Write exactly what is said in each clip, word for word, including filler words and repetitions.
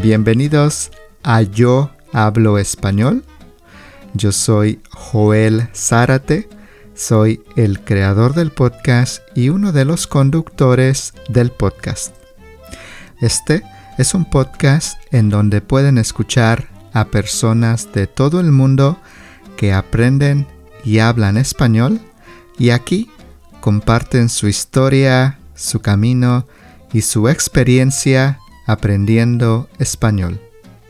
Bienvenidos a Yo Hablo Español. Yo soy Joel Zárate, soy el creador del podcast y uno de los conductores del podcast. Este es un podcast en donde pueden escuchar a personas de todo el mundo que aprenden y hablan español y aquí comparten su historia, su camino y su experiencia aprendiendo español.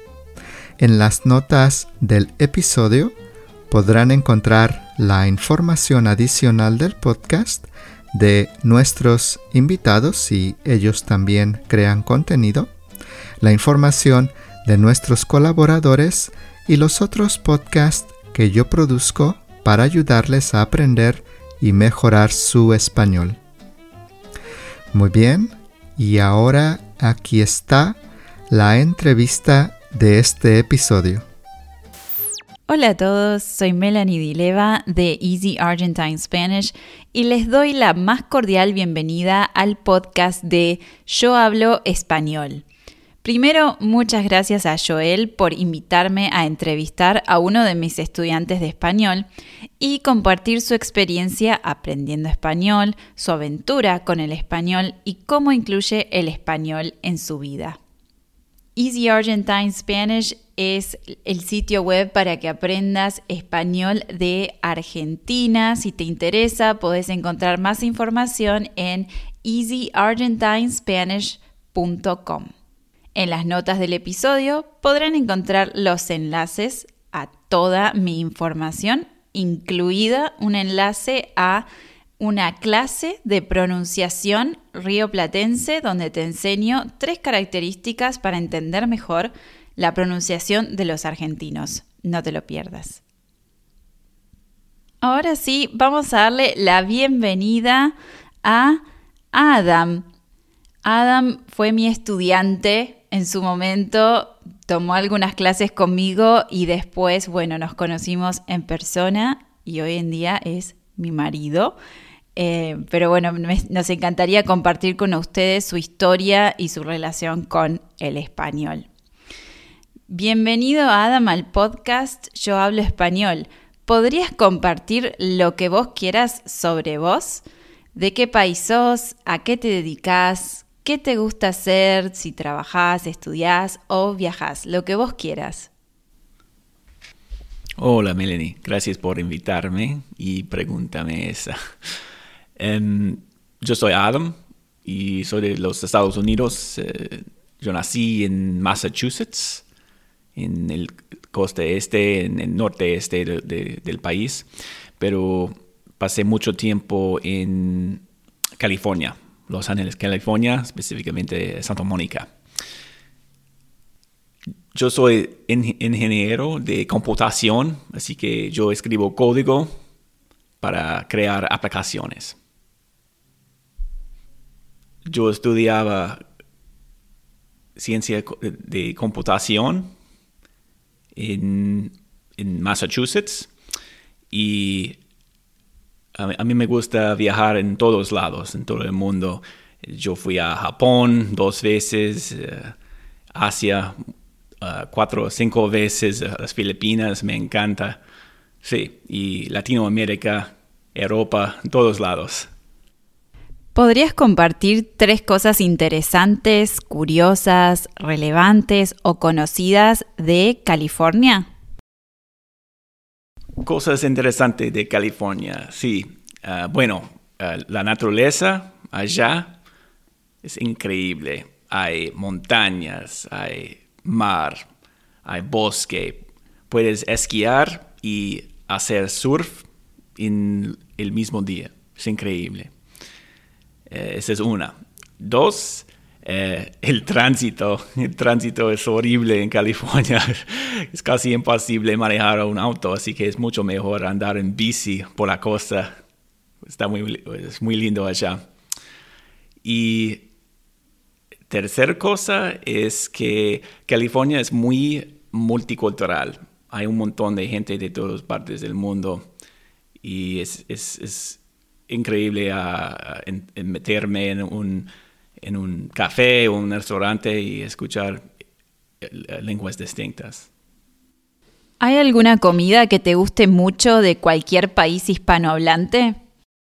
En las notas del episodio podrán encontrar la información adicional del podcast de nuestros invitados si ellos también crean contenido, la información de nuestros colaboradores y los otros podcasts que yo produzco para ayudarles a aprender y mejorar su español. Muy bien, y ahora aquí está la entrevista de este episodio. Hola a todos, soy Melanie Dileva de Easy Argentine Spanish y les doy la más cordial bienvenida al podcast de Yo Hablo Español. Primero, muchas gracias a Joel por invitarme a entrevistar a uno de mis estudiantes de español y compartir su experiencia aprendiendo español, su aventura con el español y cómo incluye el español en su vida. Easy Argentine Spanish es el sitio web para que aprendas español de Argentina. Si te interesa, podés encontrar más información en easy argentine spanish punto com. En las notas del episodio podrán encontrar los enlaces a toda mi información, incluida un enlace a una clase de pronunciación rioplatense donde te enseño tres características para entender mejor la pronunciación de los argentinos. No te lo pierdas. Ahora sí, vamos a darle la bienvenida a Adam. Adam fue mi estudiante en su momento, tomó algunas clases conmigo y después, bueno, nos conocimos en persona y hoy en día es mi marido. Eh, pero bueno, me, nos encantaría compartir con ustedes su historia y su relación con el español. Bienvenido, Adam, al podcast Yo Hablo Español. ¿Podrías compartir lo que vos quieras sobre vos? ¿De qué país sos? ¿A qué te dedicás? ¿Qué te gusta hacer si trabajás, estudiás o viajás? Lo que vos quieras. Hola, Melanie. Gracias por invitarme y pregúntame esa. Um, yo soy Adam y soy de los Estados Unidos. Uh, yo nací en Massachusetts, en el costa este, en el norte este de, de, del país, pero pasé mucho tiempo en California, Los Ángeles, California, específicamente Santa Mónica. Yo soy in- ingeniero de computación, así que yo escribo código para crear aplicaciones. Yo estudiaba ciencia de computación en, en Massachusetts y a mí, a mí me gusta viajar en todos lados, en todo el mundo. Yo fui a Japón dos veces, uh, Asia uh, cuatro o cinco veces, uh, las Filipinas, me encanta. Sí, y Latinoamérica, Europa, en todos lados. ¿Podrías compartir tres cosas interesantes, curiosas, relevantes o conocidas de California? Cosas interesantes de California, sí. Uh, bueno, uh, la naturaleza allá es increíble. Hay montañas, hay mar, hay bosque. Puedes esquiar y hacer surf en el mismo día. Es increíble. Eh, esa es una. Dos, eh, el tránsito. El tránsito es horrible en California. Es casi imposible manejar un auto, así que es mucho mejor andar en bici por la costa. Está muy, es muy lindo allá. Y tercera cosa es que California es muy multicultural. Hay un montón de gente de todas partes del mundo y es, es, es increíble uh, en, en meterme en un, en un café o un restaurante y escuchar uh, lenguas distintas. ¿Hay alguna comida que te guste mucho de cualquier país hispanohablante?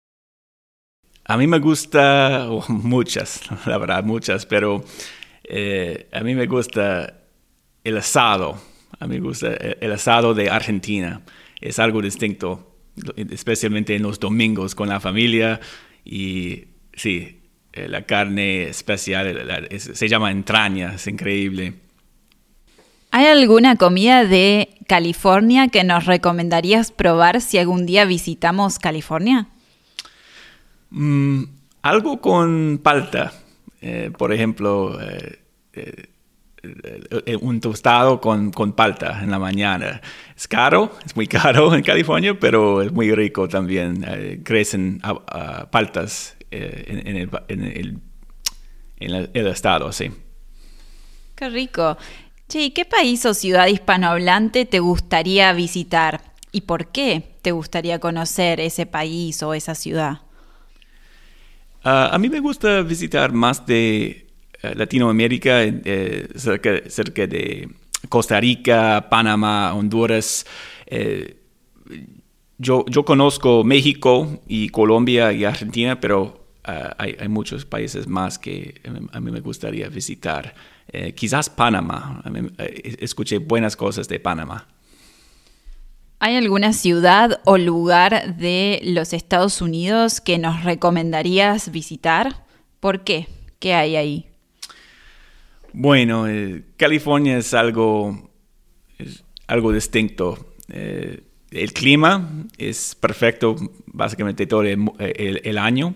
A mí me gusta oh, muchas, la verdad, muchas, pero eh, a mí me gusta el asado. A mí me gusta el asado de Argentina. Es algo distinto, especialmente en los domingos con la familia. Y sí, la carne especial la, es, se llama entraña, es increíble. ¿Hay alguna comida de California que nos recomendarías probar si algún día visitamos California? Mm, algo con palta. Eh, por ejemplo, eh, eh, eh, un tostado con, con palta en la mañana. Es caro, es muy caro en California, pero es muy rico también. Eh, crecen uh, uh, paltas eh, en, en, el, en, el, en el, el estado, sí. Qué rico. Che, ¿y qué país o ciudad hispanohablante te gustaría visitar? ¿Y por qué te gustaría conocer ese país o esa ciudad? Uh, a mí me gusta visitar más de uh, Latinoamérica, eh, cerca, cerca de Costa Rica, Panamá, Honduras. Eh, yo, yo conozco México y Colombia y Argentina, pero uh, hay, hay muchos países más que a mí me gustaría visitar. Eh, quizás Panamá. A mí, eh, escuché buenas cosas de Panamá. ¿Hay alguna ciudad o lugar de los Estados Unidos que nos recomendarías visitar? ¿Por qué? ¿Qué hay ahí? Bueno, eh, California es algo, es algo distinto. Eh, el clima es perfecto básicamente todo el, el, el año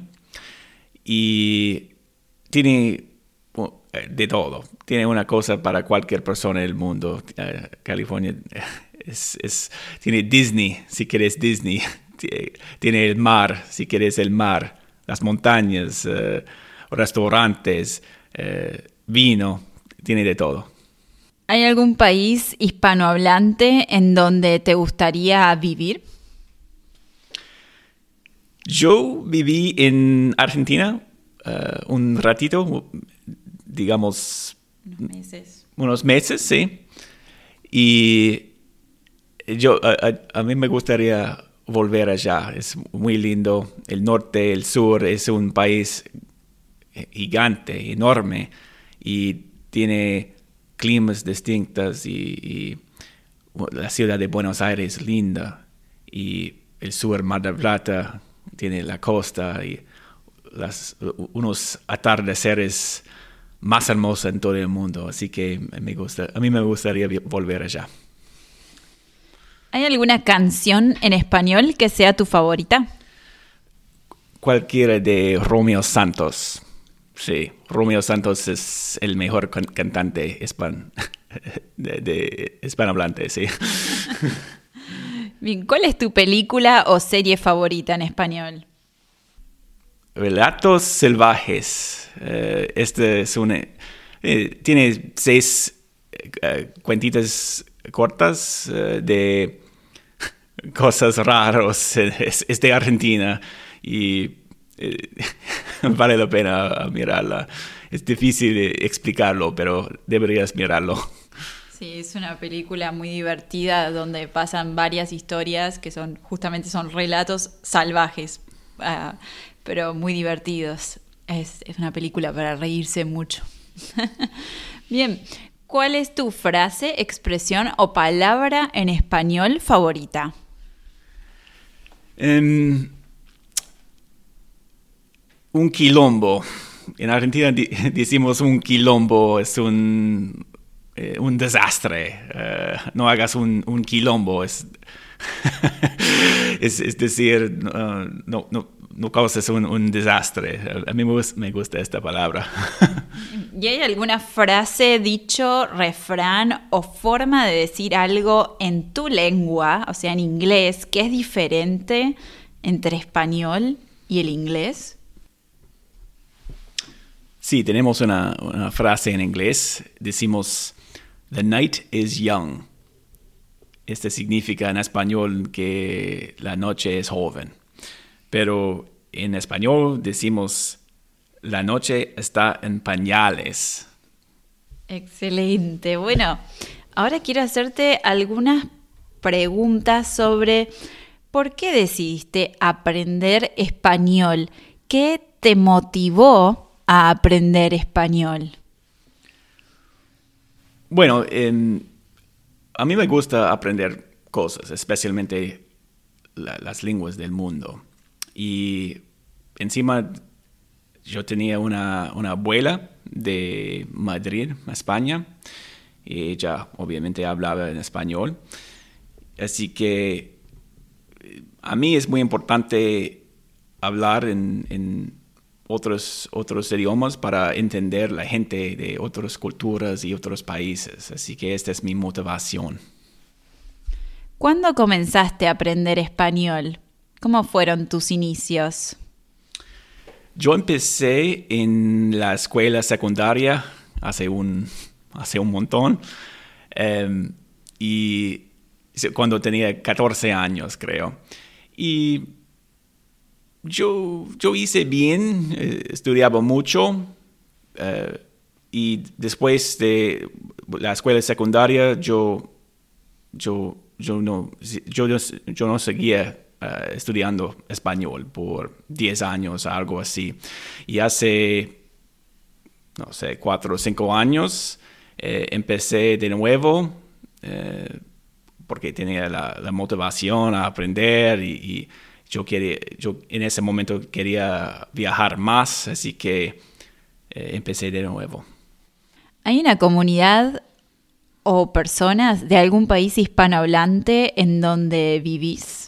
y tiene de todo. Tiene una cosa para cualquier persona del mundo. Uh, California es, es, tiene Disney, si quieres Disney. Tiene el mar, si quieres el mar. Las montañas, uh, restaurantes, uh, vino. Tiene de todo. ¿Hay algún país hispanohablante en donde te gustaría vivir? Yo viví en Argentina uh, un ratito, digamos, unos meses. Unos meses, sí. Y yo, a, a mí me gustaría volver allá. Es muy lindo. El norte, el sur, es un país gigante, enorme. Y tiene climas distintos. Y, y la ciudad de Buenos Aires es linda. Y el sur, Mar del Plata, tiene la costa y las, unos atardeceres más hermosa en todo el mundo, así que me gusta, a mí me gustaría volver allá. ¿Hay alguna canción en español que sea tu favorita? Cualquiera de Romeo Santos. Sí, Romeo Santos es el mejor can- cantante hispan- de, de hispanohablante, sí. Bien, ¿cuál es tu película o serie favorita en español? Relatos salvajes. Uh, este es un... Eh, tiene seis uh, cuentitas cortas uh, de cosas raras. Es, es de Argentina y eh, vale la pena mirarla. Es difícil de explicarlo, pero deberías mirarlo. Sí, es una película muy divertida donde pasan varias historias que son justamente son relatos salvajes. Uh, pero muy divertidos. Es, es una película para reírse mucho. Bien, ¿cuál es tu frase, expresión o palabra en español favorita? Um, un quilombo. En Argentina di- decimos un quilombo, es un, eh, un desastre. Uh, no hagas un, un quilombo. Es, es, es decir, uh, no, no no causes un, un desastre. A mí me gusta, me gusta esta palabra. ¿Y hay alguna frase, dicho, refrán o forma de decir algo en tu lengua, o sea, en inglés, que es diferente entre español y el inglés? Sí, tenemos una, una frase en inglés. Decimos, the night is young. Este significa en español que la noche es joven. Pero en español decimos, la noche está en pañales. Excelente. Bueno, ahora quiero hacerte algunas preguntas sobre por qué decidiste aprender español. ¿Qué te motivó a aprender español? Bueno, en, a mí me gusta aprender cosas, especialmente la, las lenguas del mundo. Y encima yo tenía una, una abuela de Madrid, España, y ella obviamente hablaba en español. Así que a mí es muy importante hablar en, en otros, otros idiomas para entender la gente de otras culturas y otros países. Así que esta es mi motivación. ¿Cuándo comenzaste a aprender español? ¿Cómo fueron tus inicios? Yo empecé en la escuela secundaria hace un, hace un montón. Um, y cuando tenía catorce años, creo. Y yo, yo hice bien, eh, estudiaba mucho. Uh, y después de la escuela secundaria, yo, yo, yo, no, yo, yo no seguía Uh, estudiando español por diez años, algo así. Y hace, no sé, cuatro o cinco años eh, empecé de nuevo eh, porque tenía la, la motivación a aprender y, y yo, quería, yo en ese momento quería viajar más, así que eh, empecé de nuevo. ¿Hay una comunidad o personas de algún país hispanohablante en donde vivís?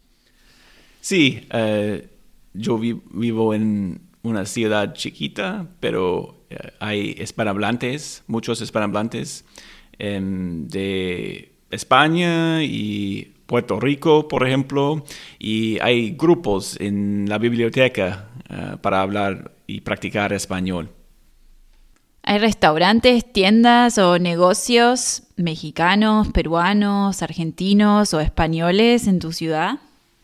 Sí, uh, yo vi- vivo en una ciudad chiquita, pero uh, hay hispanohablantes, muchos hispanohablantes um, de España y Puerto Rico, por ejemplo, y hay grupos en la biblioteca uh, para hablar y practicar español. ¿Hay restaurantes, tiendas o negocios mexicanos, peruanos, argentinos o españoles en tu ciudad?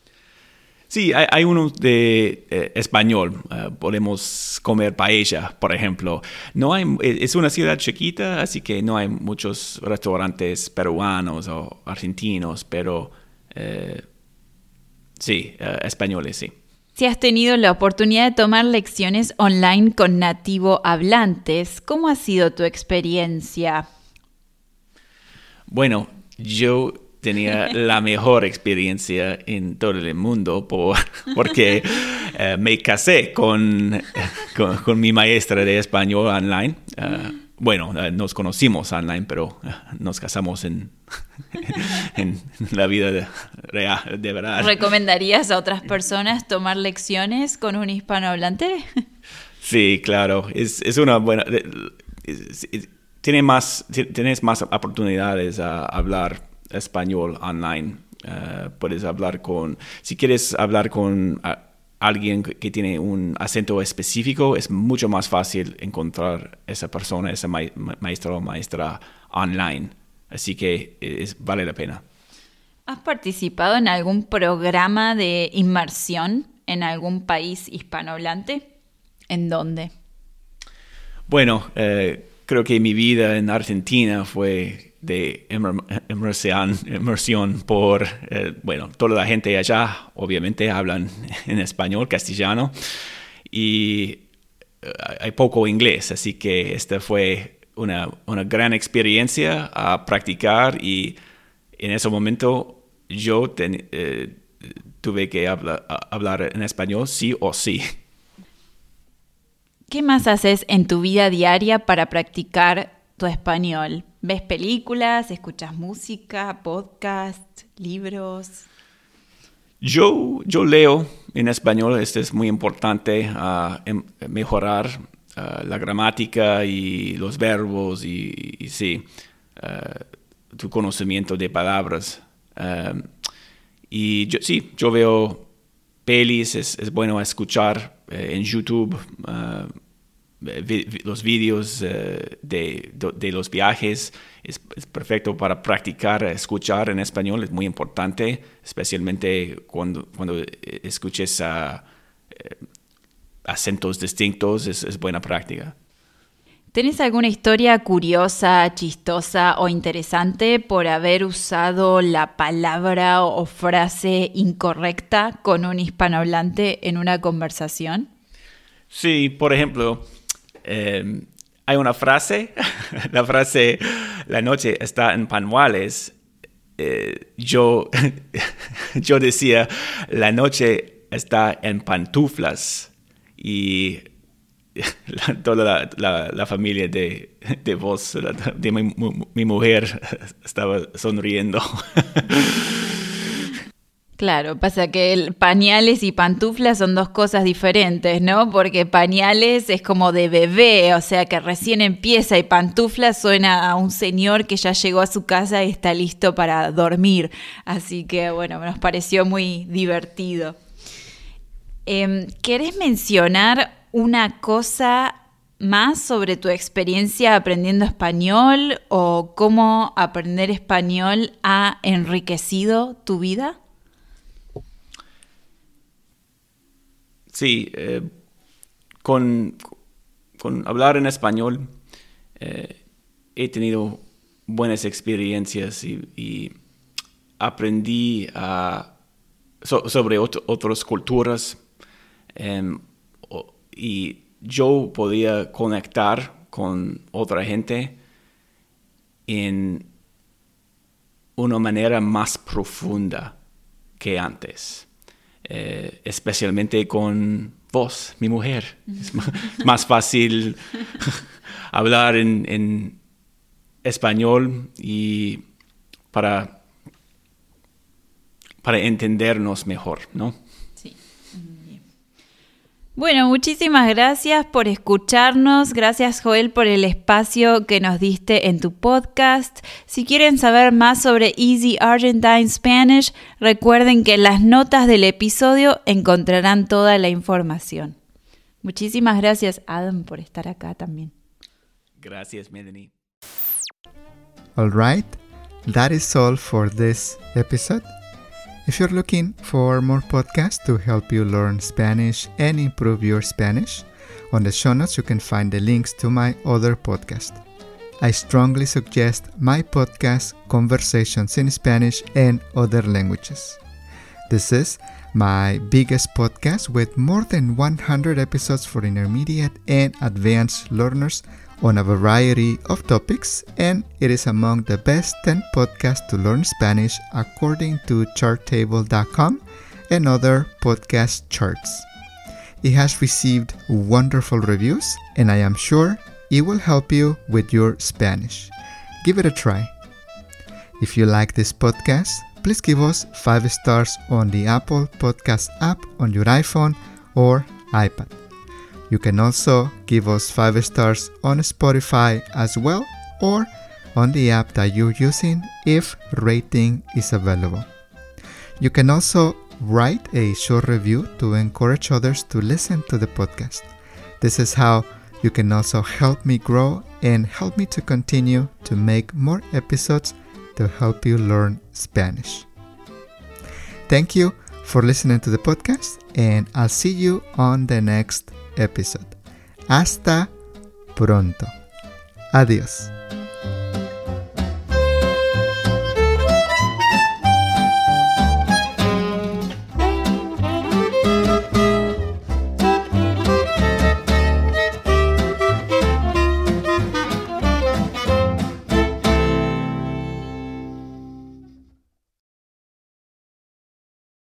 Sí, hay, hay uno de eh, español. Uh, podemos comer paella, por ejemplo. No hay, es una ciudad chiquita, así que no hay muchos restaurantes peruanos o argentinos, pero eh, sí, uh, españoles, sí. Si has tenido la oportunidad de tomar lecciones online con nativo hablantes, ¿cómo ha sido tu experiencia? Bueno, yo tenía la mejor experiencia en todo el mundo por, porque uh, me casé con, con, con mi maestra de español online. Uh, bueno, uh, nos conocimos online, pero uh, nos casamos en, en la vida de, real, de verdad. ¿Recomendarías a otras personas tomar lecciones con un hispanohablante? Sí, claro. Es, es una buena... Es, es, tiene más, tienes más oportunidades a hablar español online. Uh, puedes hablar con, si quieres hablar con uh, alguien que tiene un acento específico, es mucho más fácil encontrar esa persona, ese ma- maestro o maestra online. Así que es, vale la pena. ¿Has participado en algún programa de inmersión en algún país hispanohablante? ¿En dónde? Bueno, uh, creo que mi vida en Argentina fue de inmersión, inmersión por, eh, bueno, toda la gente allá obviamente hablan en español, castellano, y eh, hay poco inglés, así que esta fue una, una gran experiencia a practicar y en ese momento yo ten, eh, tuve que habla, hablar en español sí o sí. ¿Qué más haces en tu vida diaria para practicar tu español? ¿Ves películas? ¿Escuchas música? ¿Podcast? ¿Libros? Yo, yo leo en español. Esto es muy importante, uh, em, mejorar uh, la gramática y los verbos y, y sí, uh, tu conocimiento de palabras. Um, y yo, sí, yo veo pelis, es, es bueno escuchar eh, en YouTube uh, vi, vi, los vídeos uh, de, de, de los viajes. Es, es perfecto para practicar, escuchar en español, es muy importante, especialmente cuando, cuando escuches uh, eh, acentos distintos, es, es buena práctica. ¿Tenés alguna historia curiosa, chistosa o interesante por haber usado la palabra o frase incorrecta con un hispanohablante en una conversación? Sí, por ejemplo, eh, hay una frase, la frase, la noche está en pañales. Eh, yo, yo decía, la noche está en pantuflas. Y la, toda la, la, la familia de, de vos, de mi, mi mujer, estaba sonriendo. Claro, pasa que el pañales y pantuflas son dos cosas diferentes, ¿no? Porque pañales es como de bebé, o sea que recién empieza, y pantuflas suena a un señor que ya llegó a su casa y está listo para dormir. Así que, bueno, nos pareció muy divertido. Eh, ¿Querés mencionar una cosa más sobre tu experiencia aprendiendo español o cómo aprender español ha enriquecido tu vida? Sí, eh, con, con hablar en español eh, he tenido buenas experiencias y, y aprendí a, so, sobre otro, otras culturas eh, y yo podía conectar con otra gente en una manera más profunda que antes. Eh, especialmente con vos, mi mujer. Es más, más fácil hablar en, en español y para, para entendernos mejor, ¿no? Sí. Bien. Bueno, muchísimas gracias por escucharnos. Gracias, Joel, por el espacio que nos diste en tu podcast. Si quieren saber más sobre Easy Argentine Spanish, recuerden que en las notas del episodio encontrarán toda la información. Muchísimas gracias, Adam, por estar acá también. Gracias, Melanie. All right, that is all for this episode. If you're looking for more podcasts to help you learn Spanish and improve your Spanish, on the show notes you can find the links to my other podcast. I strongly suggest my podcast, Conversations in Spanish and Other Languages. This is my biggest podcast with more than one hundred episodes for intermediate and advanced learners on a variety of topics, and it is among the best ten podcasts to learn Spanish according to chartable dot com and other podcast charts. It has received wonderful reviews, and I am sure it will help you with your Spanish. Give it a try. If you like this podcast, please give us five stars on the Apple Podcast app on your iPhone or iPad. You can also give us five stars on Spotify as well, or on the app that you're using if rating is available. You can also write a short review to encourage others to listen to the podcast. This is how you can also help me grow and help me to continue to make more episodes to help you learn Spanish. Thank you for listening to the podcast, and I'll see you on the next episode. Hasta pronto. Adiós.